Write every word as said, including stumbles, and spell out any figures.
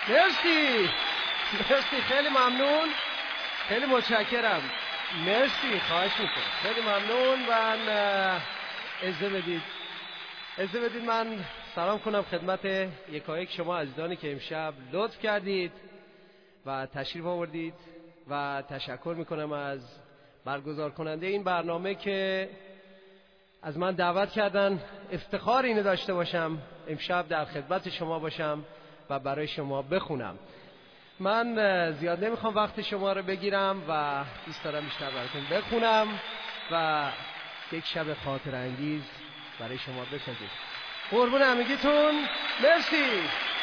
مرسی مرسی، خیلی ممنون، خیلی متشکرم. مرسی، خواهش میکنم، خیلی ممنون. من اجازه بدید اجازه بدید من سلام کنم خدمت یکایک شما عزیزانی که امشب لطف کردید و تشریف آوردید و تشکر میکنم از برگزار کننده این برنامه که از من دعوت کردن. افتخار اینو داشته باشم امشب در خدمت شما باشم و برای شما بخونم. من زیاد نمیخوام وقت شما رو بگیرم و دوست دارم بیشتر براتون بخونم و یک شب خاطر انگیز برای شما بسازیم. قربون همگیتون، مرسی.